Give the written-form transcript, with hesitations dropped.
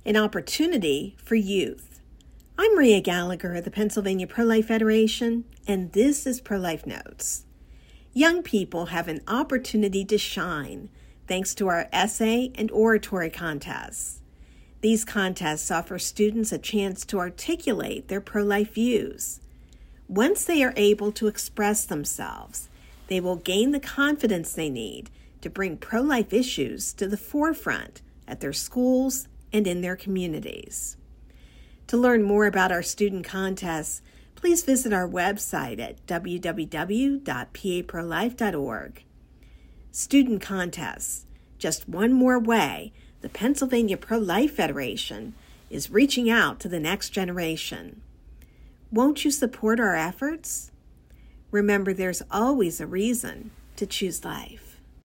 an opportunity for youth. I'm Maria Gallagher of the Pennsylvania Pro-Life Federation, and this is Pro-Life Notes. Young people have an opportunity to shine thanks to our essay and oratory contests. These contests offer students a chance to articulate their pro-life views. Once they are able to express themselves, they will gain the confidence they need to bring pro-life issues to the forefront at their schools and in their communities. To learn more about our student contests, please visit our website at www.paprolife.org. Student contests, just one more way the Pennsylvania Pro-Life Federation is reaching out to the next generation. Won't you support our efforts? Remember, there's always a reason to choose life.